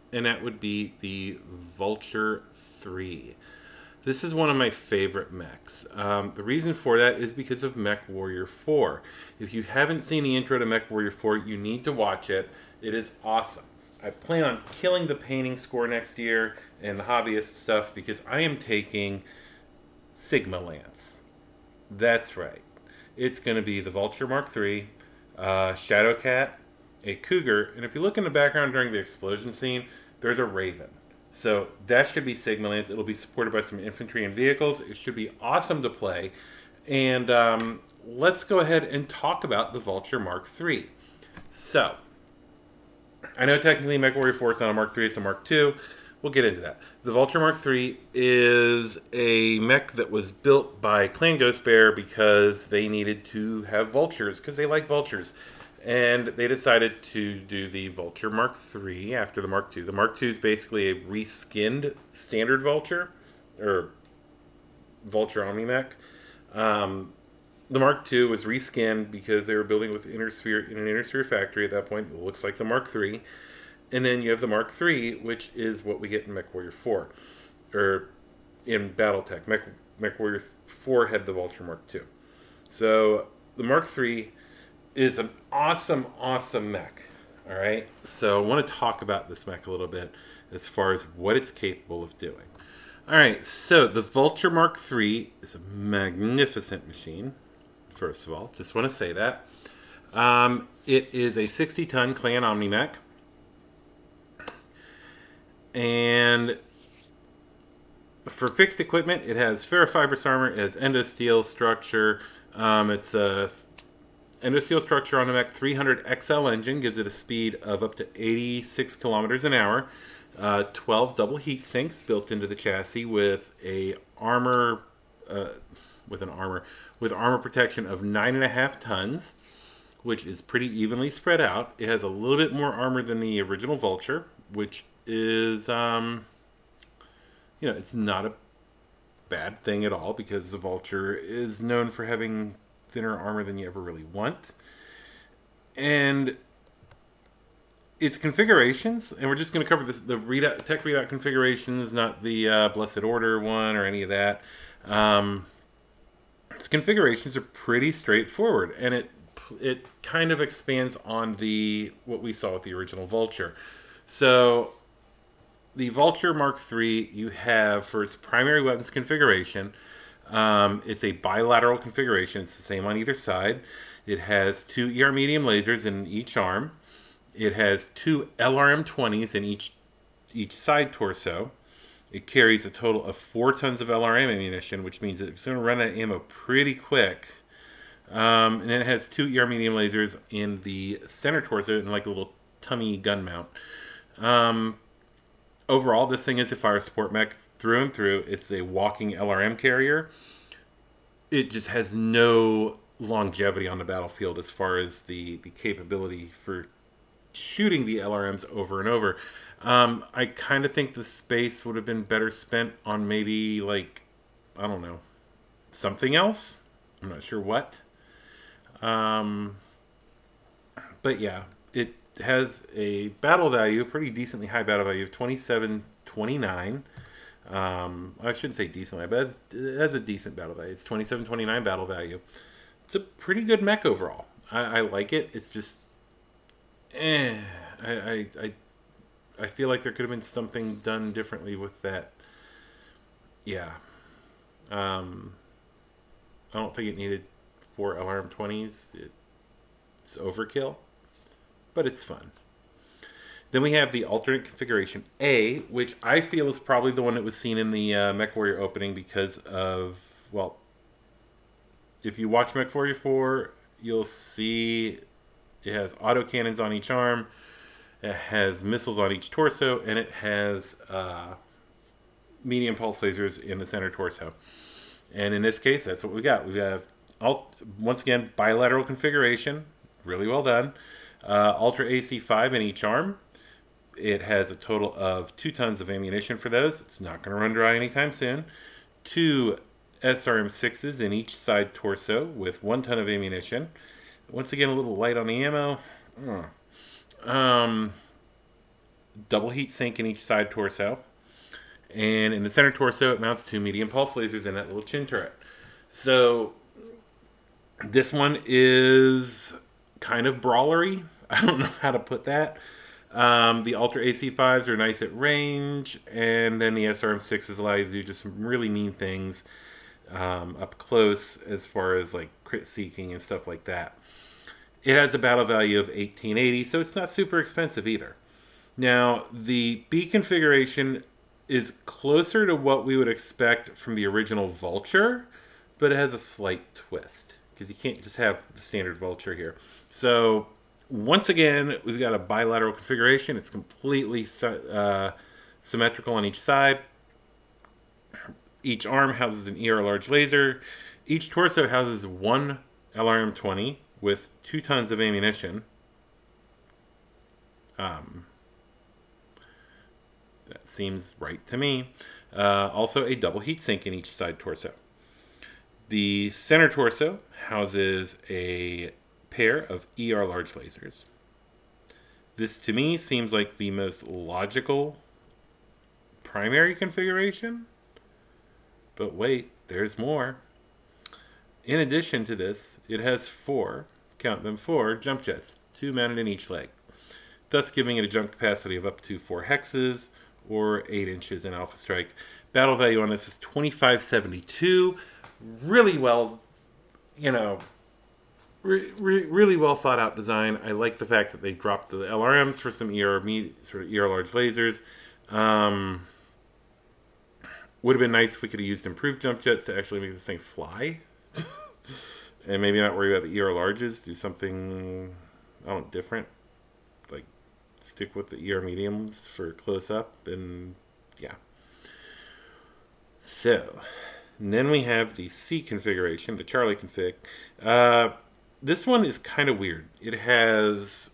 and that would be the Vulture three. This is one of my favorite mechs. Um, the reason for that is because of Mech Warrior four. If you haven't seen the intro to Mech Warrior four, you need to watch it. It is awesome. I plan on killing the painting score next year and the hobbyist stuff because I am taking Sigma Lance. That's right. It's going to be the Vulture Mark three, uh, Shadowcat, a Cougar, and if you look in the background during the explosion scene, there's a Raven. So that should be Sigma Lance. It'll be supported by some infantry and vehicles. It should be awesome to play. And um, let's go ahead and talk about the Vulture Mark three. So, I know technically Mech Warrior four is not a Mark three, it's a Mark two. We'll get into that. The Vulture Mark three is a mech that was built by Clan Ghost Bear because they needed to have vultures, because they like vultures. And they decided to do the Vulture Mark three after the Mark two. The Mark two is basically a reskinned standard Vulture, or Vulture Omnimech. Um, the Mark two was reskinned because they were building with Inner Sphere in an Inner Sphere factory at that point. It looks like the Mark three. And then you have the Mark three, which is what we get in Mech Warrior four, or in Battletech. Mech, Mech Warrior four had the Vulture Mark two. So the Mark three is an awesome, awesome mech. All right, so I want to talk about this mech a little bit as far as what it's capable of doing. All right, so the Vulture Mark three is a magnificent machine. First of all, just want to say that. Um, it is a sixty-ton Clan Omnimech. And for fixed equipment, it has ferrofibrous armor, it has endosteel structure. Um, it's a endosteel structure on the mech, three hundred X L engine, gives it a speed of up to eighty-six kilometers an hour. Uh, twelve double heat sinks built into the chassis with a armor, uh, with an armor, with armor protection of nine and a half tons, which is pretty evenly spread out. It has a little bit more armor than the original Vulture, which is, um, you know, it's not a bad thing at all because the Vulture is known for having thinner armor than you ever really want. And its configurations, and we're just going to cover this, the readout, tech readout configurations, not the uh, Blessed Order one or any of that. Um, its configurations are pretty straightforward, and it it kind of expands on the what we saw with the original Vulture. So the Vulture Mark three, you have for its primary weapons configuration, um, it's a bilateral configuration. It's the same on either side. It has two E R medium lasers in each arm. It has two L R M twenties in each each side torso. It carries a total of four tons of L R M ammunition, which means it's going to run that ammo pretty quick. Um, and then it has two E R medium lasers in the center torso and like a little tummy gun mount. Um, overall, this thing is a fire support mech through and through. It's a walking L R M carrier. It just has no longevity on the battlefield as far as the, the capability for shooting the L R Ms over and over. Um, I kind of think the space would have been better spent on maybe, like, I don't know, something else. I'm not sure what. Um, but yeah, it has a battle value, a pretty decently high battle value of twenty-seven twenty-nine. Um, I shouldn't say decently, but it has, it has a decent battle value. It's twenty-seven twenty-nine battle value. It's a pretty good mech overall. I, I like it. It's just, eh. I, I, I, I feel like there could have been something done differently with that. Yeah. Um, I don't think it needed four L R M twenties. It, it's overkill, but it's fun. Then we have the alternate configuration A, which I feel is probably the one that was seen in the uh, Mech Warrior opening because of, well, if you watch Mech Warrior four, you'll see it has autocannons on each arm, it has missiles on each torso, and it has uh, medium pulse lasers in the center torso. And in this case, that's what we got. We have, alt- once again, bilateral configuration, really well done. Uh, Ultra A C five in each arm. It has a total of two tons of ammunition for those. It's not going to run dry anytime soon. Two S R M sixes in each side torso with one ton of ammunition. Once again, a little light on the ammo. Mm. Um, double heat sink in each side torso. And in the center torso, it mounts two medium pulse lasers in that little chin turret. So this one is kind of brawlery. I don't know how to put that. Um, the Ultra A C fives are nice at range, and then the S R M sixes allow you to do just some really mean things um, up close as far as like crit seeking and stuff like that. It has a battle value of eighteen eighty, so it's not super expensive either. Now, the B configuration is closer to what we would expect from the original Vulture, but it has a slight twist because you can't just have the standard Vulture here. So once again, we've got a bilateral configuration. It's completely uh, symmetrical on each side. Each arm houses an E R large laser. Each torso houses one L R M twenty with two tons of ammunition. Um, that seems right to me. Uh, also, a double heat sink in each side torso. The center torso houses a pair of E R large lasers. This to me seems like the most logical primary configuration. But wait, there's more. In addition to this, it has four, count them four, jump jets, two mounted in each leg, thus giving it a jump capacity of up to four hexes or eight inches in Alpha Strike. Battle value on this is twenty-five seventy-two. Really well, you know, Re- re- really well thought out design. I like the fact that they dropped the L R Ms for some E R me- sort of E R large lasers. Um, would have been nice if we could have used improved jump jets to actually make this thing fly, and maybe not worry about the E R larges. Do something, I don't know, different. Like stick with the E R mediums for close up, and yeah. So, and then we have the C configuration, the Charlie config. Uh, This one is kind of weird. It has,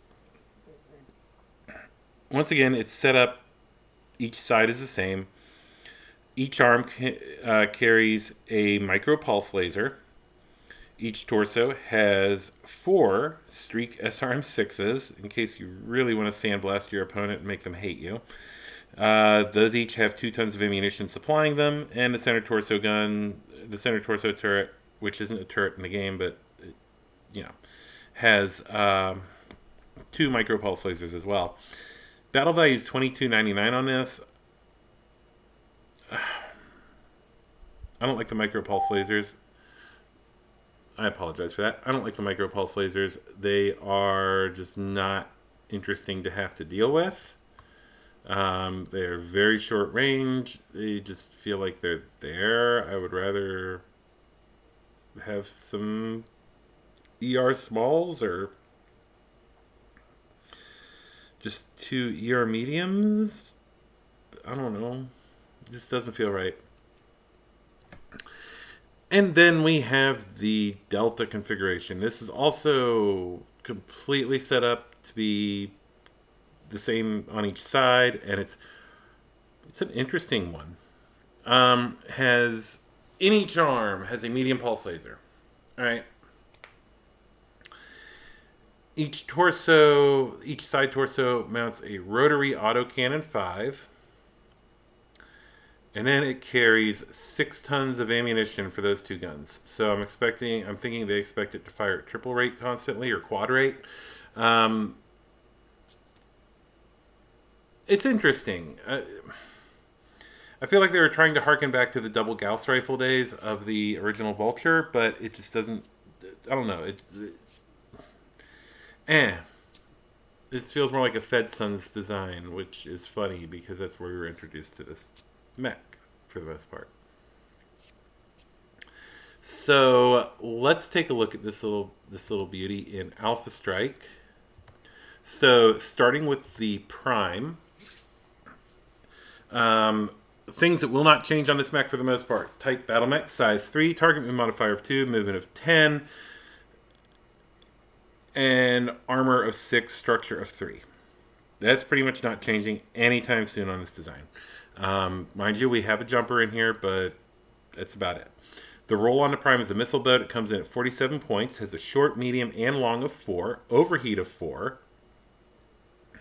once again, it's set up, each side is the same. Each arm uh, carries a micro pulse laser. Each torso has four Streak S R M sixes, in case you really want to sandblast your opponent and make them hate you. Uh, those each have two tons of ammunition supplying them, and the center torso gun, the center torso turret, which isn't a turret in the game, but you know, has um, two micro pulse lasers as well. Battle value is twenty-two ninety-nine on this. I don't like the micro pulse lasers. I apologize for that. I don't like the micro pulse lasers. They are just not interesting to have to deal with. Um, they're very short range. They just feel like they're there. I would rather have some E R smalls or just two E R mediums. I don't know. It just doesn't feel right. And then we have the Delta configuration. This is also completely set up to be the same on each side, and it's it's an interesting one. Um, has in each arm has a medium pulse laser. All right. Each torso, each side torso mounts a rotary autocannon five. And then it carries six tons of ammunition for those two guns. So I'm expecting, I'm thinking they expect it to fire at triple rate constantly or quad rate. Um, it's interesting. Uh, I feel like they were trying to harken back to the double Gauss rifle days of the original Vulture, but it just doesn't, I don't know. It, it Eh. This feels more like a FedSun's design, which is funny because that's where we were introduced to this mech for the most part. So let's take a look at this little this little beauty in Alpha Strike. So starting with the Prime, um, things that will not change on this mech for the most part: type battle mech, size three, target movement modifier of two, movement of ten. And armor of six, structure of three. That's pretty much not changing anytime soon on this design. Um, mind you, we have a jumper in here, but that's about it. The roll on the Prime is a missile boat. It comes in at forty-seven points, has a short, medium, and long of four, overheat of four.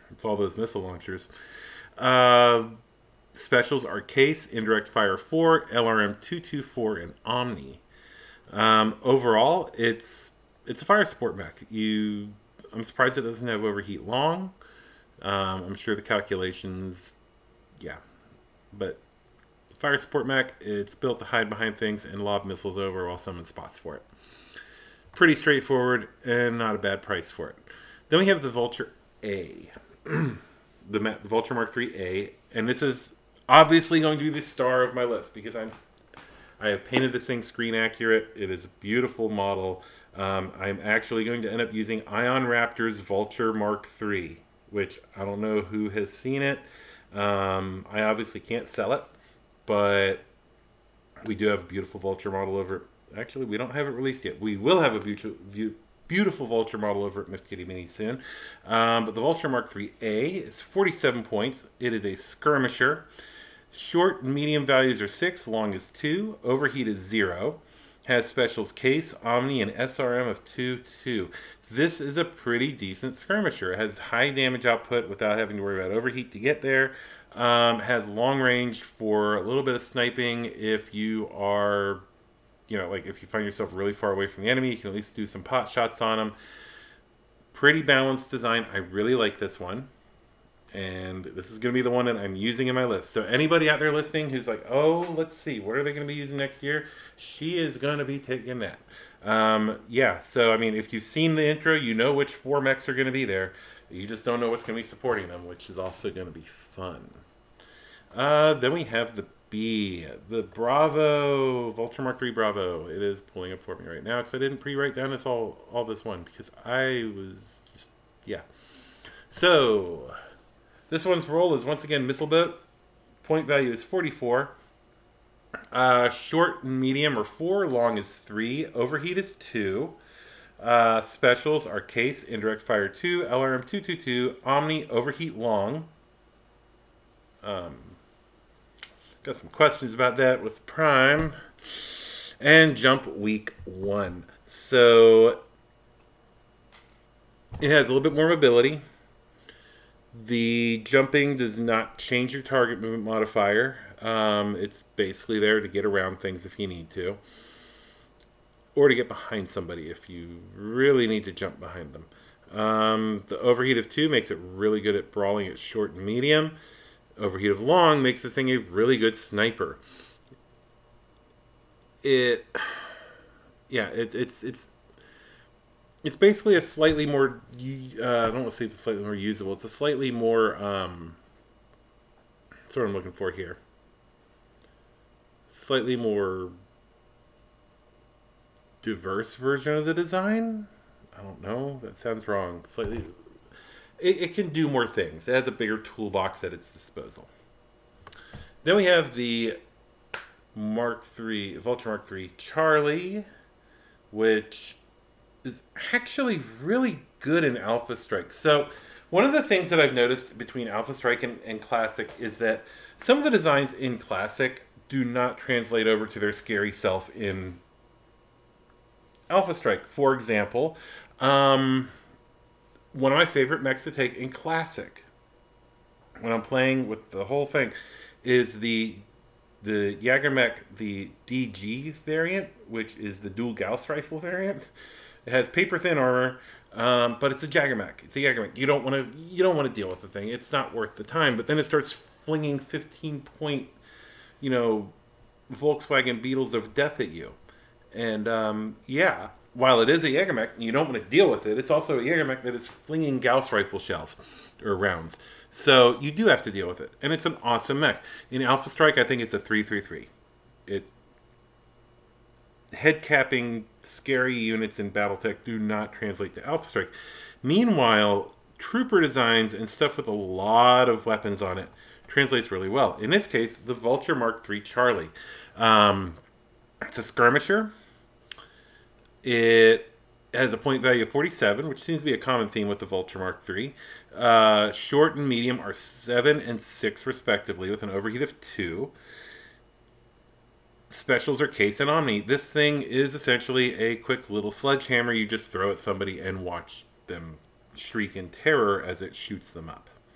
It's all those missile launchers. Uh, specials are Case, Indirect Fire four, L R M two twenty-four, and Omni. Um, overall, it's it's a fire support mech. You, I'm surprised it doesn't have overheat long. Um, I'm sure the calculations, yeah, but fire support mech. It's built to hide behind things and lob missiles over while someone spots for it. Pretty straightforward and not a bad price for it. Then we have the Vulture A, the Vulture Mark three A, and this is obviously going to be the star of my list because I'm I have painted this thing screen accurate. It is a beautiful model. Um, I'm actually going to end up using Ion Raptor's Vulture Mark three, which I don't know who has seen it. Um, I obviously can't sell it, but we do have a beautiful Vulture model over it. Actually, we don't have it released yet. We will have a beautiful, beautiful Vulture model over at Miss Kitty Mini soon. Um, but the Vulture Mark three A is forty-seven points. It is a skirmisher. Short and medium values are six, long is two, overheat is zero. Has specials Case, Omni, and S R M of two two. This is a pretty decent skirmisher. It has high damage output without having to worry about overheat to get there. Um, has long range for a little bit of sniping if you are, you know, like if you find yourself really far away from the enemy, you can at least do some pot shots on them. Pretty balanced design. I really like this one. And this is going to be the one that I'm using in my list. So anybody out there listening who's like, oh, let's see, what are they going to be using next year? She is going to be taking that. Um, yeah, so I mean, if you've seen the intro, you know which four mechs are going to be there. You just don't know what's going to be supporting them, which is also going to be fun. Uh, then we have the B, the Bravo, Vulture Mark three Bravo. It is pulling up for me right now because I didn't pre-write down this all, all this one because I was just, yeah. So this one's role is once again Missile Boat. Point value is forty-four. Uh, short and medium are four. Long is three. Overheat is two. Uh, specials are Case, Indirect Fire two, L R M two twenty-two, Omni, Overheat Long. Um, got some questions about that with Prime. And Jump Week one. So it has a little bit more mobility. The jumping does not change your target movement modifier. Um, it's basically there to get around things if you need to. Or to get behind somebody if you really need to jump behind them. Um, the overheat of two makes it really good at brawling at short and medium. Overheat of long makes this thing a really good sniper. It, yeah, it, it's it's it's basically a slightly more, uh, I don't want to say slightly more usable. It's a slightly more, um, that's what I'm looking for here. Slightly more diverse version of the design. I don't know. That sounds wrong. Slightly, it, it can do more things. It has a bigger toolbox at its disposal. Then we have the Mark three, Vulture Mark three Charlie, which is actually really good in Alpha Strike. So one of the things that I've noticed between Alpha Strike and, and Classic is that some of the designs in Classic do not translate over to their scary self in Alpha Strike. For example, um, one of my favorite mechs to take in Classic, when I'm playing with the whole thing, is the the Jägermech, the D G variant, which is the dual Gauss rifle variant. It has paper thin armor, um, but it's a Jägermech. It's a Jägermech. You don't want to you don't want to deal with the thing. It's not worth the time. But then it starts flinging fifteen point, you know, Volkswagen Beetles of death at you. And um, yeah, while it is a Jägermech, you don't want to deal with it. It's also a Jägermech that is flinging Gauss rifle shells or rounds. So you do have to deal with it. And it's an awesome mech. In Alpha Strike, I think it's a three three three. It head-capping, scary units in Battletech do not translate to Alpha Strike. Meanwhile, trooper designs and stuff with a lot of weapons on it translates really well. In this case, the Vulture Mark three Charlie. Um, it's a skirmisher. It has a point value of forty-seven, which seems to be a common theme with the Vulture Mark three. Uh, short and medium are seven and six, respectively, with an overheat of two. Specials are Case and Omni. This thing is essentially a quick little sledgehammer you just throw at somebody and watch them shriek in terror as it shoots them up.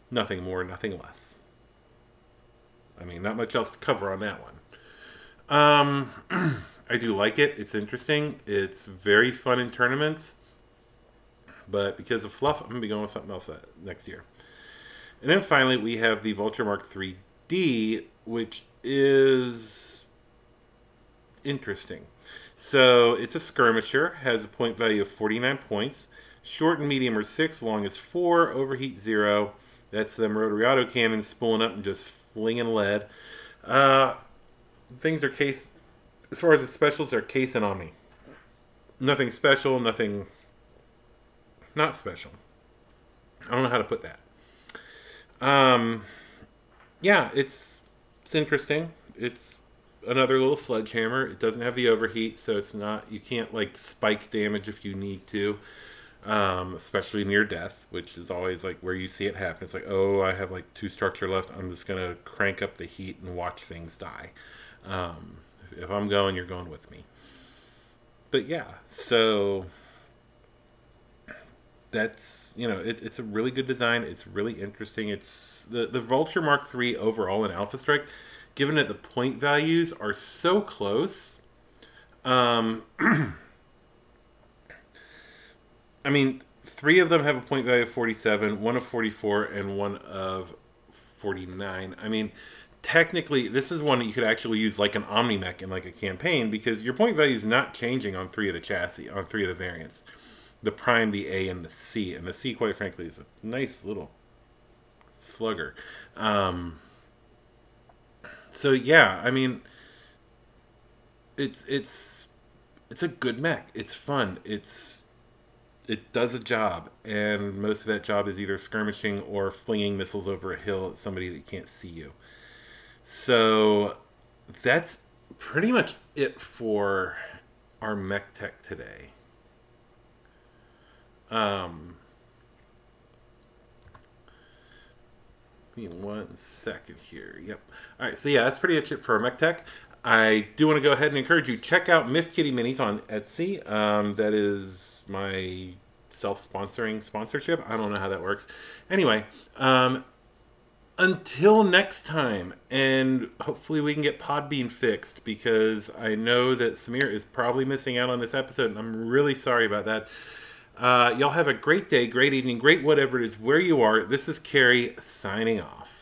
Nothing more, nothing less. I mean, not much else to cover on that one. Um, I do like it. It's interesting. It's very fun in tournaments. But because of fluff, I'm going to be going with something else next year. And then finally, we have the Vulture Mark three D, which is interesting. So it's a skirmisher, has a point value of forty-nine points. Short and medium are six, long is four, overheat zero. That's them rotary autocannons spooling up and just flinging lead. Uh, things are case, as far as the specials, are case and omni. Nothing special, nothing not special. I don't know how to put that. Um, yeah, it's it's interesting. It's another little sledgehammer. It doesn't have the overheat, so it's not, you can't like spike damage if you need to, um, especially near death, which is always like where you see it happen. It's like, oh, I have like two structure left. I'm just gonna crank up the heat and watch things die. Um, if, if I'm going, you're going with me. But yeah, so that's, you know, it, it's a really good design. It's really interesting. It's the the Vulture Mark three overall in Alpha Strike, given that the point values are so close. Um, I mean, three of them have a point value of forty-seven, one of forty-four, and one of forty-nine. I mean, technically, this is one that you could actually use like an Omni-Mech in like a campaign, because your point value is not changing on three of the chassis, on three of the variants. The Prime, the A, and the C. And the C, quite frankly, is a nice little slugger. Um, so yeah, I mean, it's it's it's a good mech. It's fun. It's it does a job, and most of that job is either skirmishing or flinging missiles over a hill at somebody that can't see you. So that's pretty much it for our mech tech today. Um, give me one second here. Yep. All right. So yeah, that's pretty much it for our mech tech. I do want to go ahead and encourage you, check out Miff Kitty Minis on Etsy. Um, that is my self-sponsoring sponsorship. I don't know how that works. Anyway, um, until next time, and hopefully we can get Podbean fixed, because I know that Samir is probably missing out on this episode, and I'm really sorry about that. Uh, y'all have a great day, great evening, great whatever it is, where you are. This is Carrie signing off.